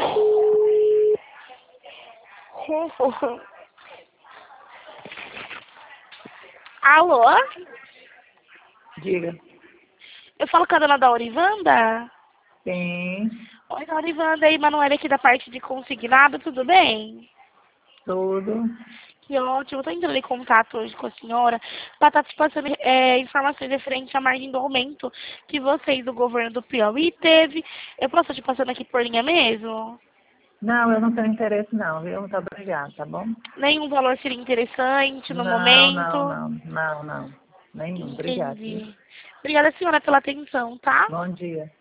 Alô? Diga. Eu falo com a dona Daurivanda? Sim, Oi, Daurivanda, e Manoela aqui da parte de consignado, tudo bem? tudo. Que ótimo, estou entrando em contato hoje com a senhora para estar te passando informações referentes à margem do aumento que vocês do governo do Piauí teve. Eu posso te passando aqui por linha mesmo? Não, eu não tenho interesse não, viu? Muito obrigada, tá bom? Nenhum valor seria interessante no Não, não, momento? não, não, não. Nenhum. Obrigada, viu? Entendi. Obrigada, senhora, pela atenção, tá? Bom dia.